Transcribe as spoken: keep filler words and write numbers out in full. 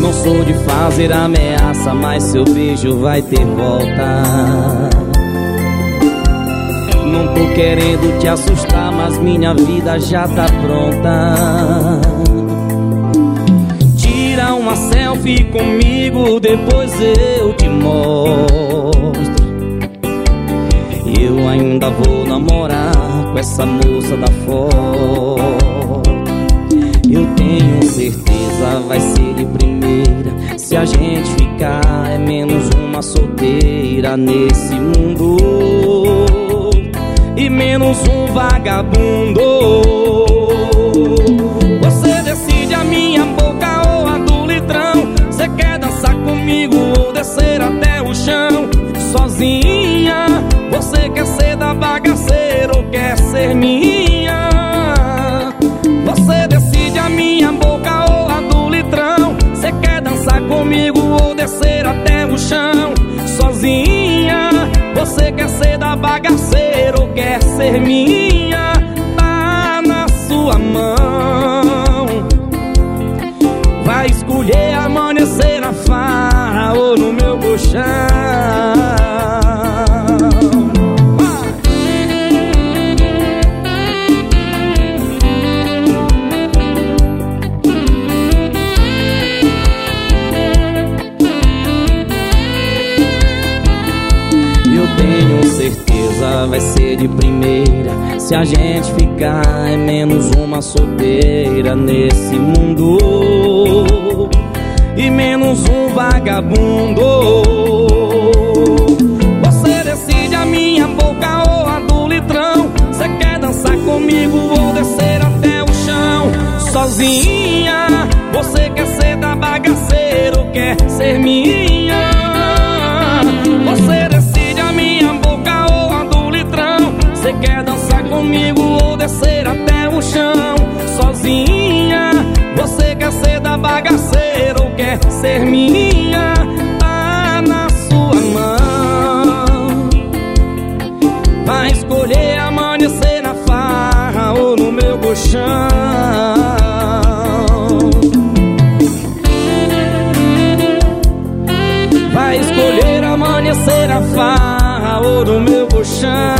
Não sou de fazer ameaça, mas seu beijo vai ter volta. Não tô querendo te assustar, mas minha vida já tá pronta. Tira uma selfie comigo, depois eu te mostro. Eu ainda vou namorar com essa moça da foto. Eu tenho certeza vai ser de primeira. Se a gente ficar é menos uma solteira nesse mundo e menos um vagabundo. Você decide a minha boca ou a do litrão. Você quer dançar comigo ou descer até o chão sozinha? Você quer ser da bagaceira ou quer ser minha? Você decide a minha boca ou a do litrão. Você quer dançar comigo ou descer até o chão sozinha? Você quer ser da bagaceira ou quer ser minha? Tá na sua mão. Vai escolher amanhecer na farra ou no meu colchão. Tenho certeza vai ser de primeira. Se a gente ficar é menos uma solteira nesse mundo e menos um vagabundo. Você decide a minha boca ou a do litrão. Você quer dançar comigo ou descer até o chão sozinha? Você quer ser da bagaceira ou quer ser minha? Você decide a minha boca ou a do litrão. Você quer dançar comigo ou descer até o chão sozinha? Você quer ser da bagaceira ou quer ser minha? Tá na sua mão. Vai escolher amanhecer na farra ou no meu colchão. Vai escolher amanhecer na farra ou no meu colchão.